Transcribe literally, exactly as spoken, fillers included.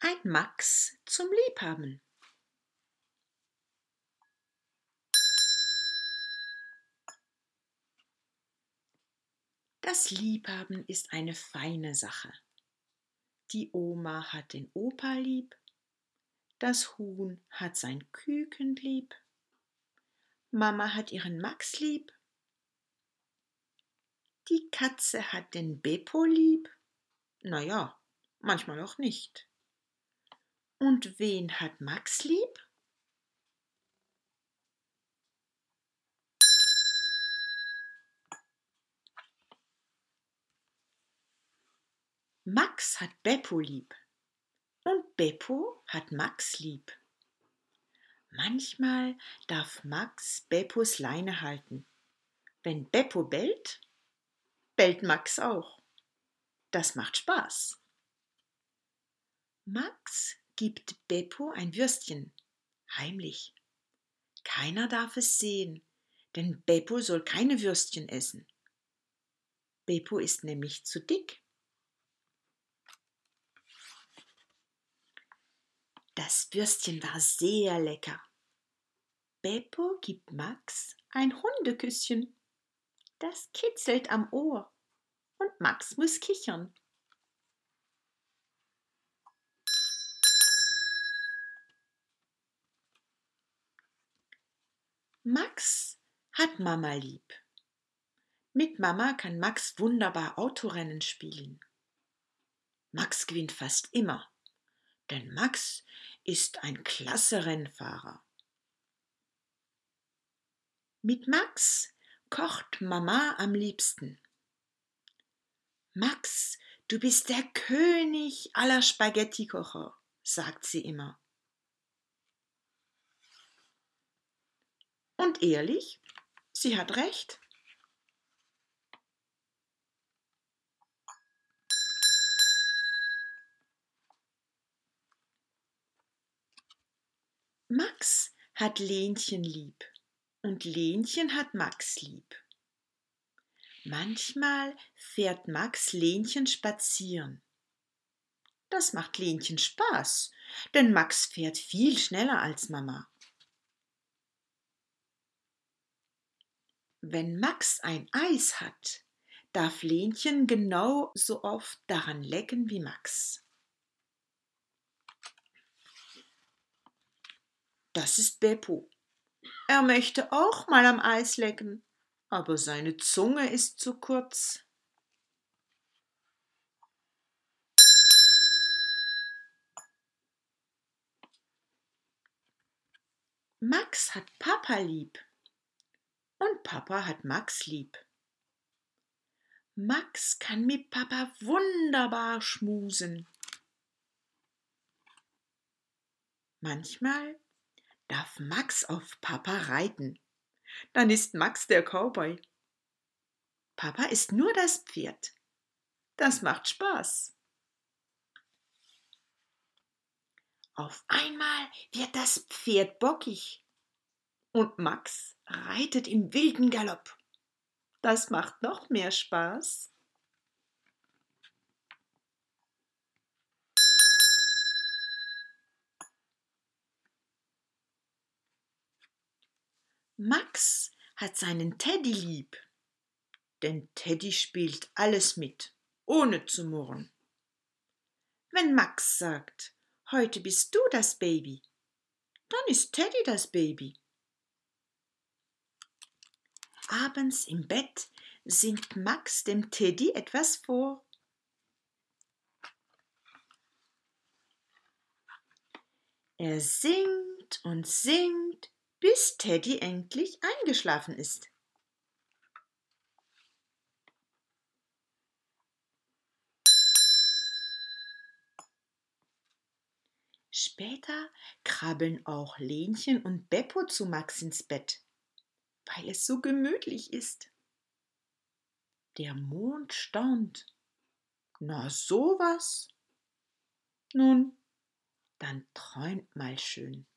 Ein Max zum Liebhaben. Das Liebhaben ist eine feine Sache. Die Oma hat den Opa lieb, das Huhn hat sein Küken lieb, Mama hat ihren Max lieb, die Katze hat den Beppo lieb, na ja, manchmal auch nicht. Und wen hat Max lieb? Max hat Beppo lieb und Beppo hat Max lieb. Manchmal darf Max Beppos Leine halten. Wenn Beppo bellt, bellt Max auch. Das macht Spaß. Max gibt Beppo ein Würstchen, heimlich. Keiner darf es sehen, denn Beppo soll keine Würstchen essen. Beppo ist nämlich zu dick. Das Würstchen war sehr lecker. Beppo gibt Max ein Hundeküsschen. Das kitzelt am Ohr und Max muss kichern. Max hat Mama lieb. Mit Mama kann Max wunderbar Autorennen spielen. Max gewinnt fast immer, denn Max ist ein klasse Rennfahrer. Mit Max kocht Mama am liebsten. Max, du bist der König aller Spaghettikocher, sagt sie immer. Und ehrlich, sie hat recht. Max hat Lenchen lieb und Lenchen hat Max lieb. Manchmal fährt Max Lenchen spazieren. Das macht Lenchen Spaß, denn Max fährt viel schneller als Mama. Wenn Max ein Eis hat, darf Lenchen genau so oft daran lecken wie Max. Das ist Beppo. Er möchte auch mal am Eis lecken, aber seine Zunge ist zu kurz. Max hat Papa lieb und Papa hat Max lieb. Max kann mit Papa wunderbar schmusen. Manchmal darf Max auf Papa reiten. Dann ist Max der Cowboy. Papa ist nur das Pferd. Das macht Spaß. Auf einmal wird das Pferd bockig und Max reitet im wilden Galopp. Das macht noch mehr Spaß. Max hat seinen Teddy lieb, denn Teddy spielt alles mit, ohne zu murren. Wenn Max sagt, heute bist du das Baby, dann ist Teddy das Baby. Abends im Bett singt Max dem Teddy etwas vor. Er singt und singt, bis Teddy endlich eingeschlafen ist. Später krabbeln auch Lenchen und Beppo zu Max ins Bett, weil es so gemütlich ist. Der Mond staunt. Na sowas. Nun, dann träumt mal schön.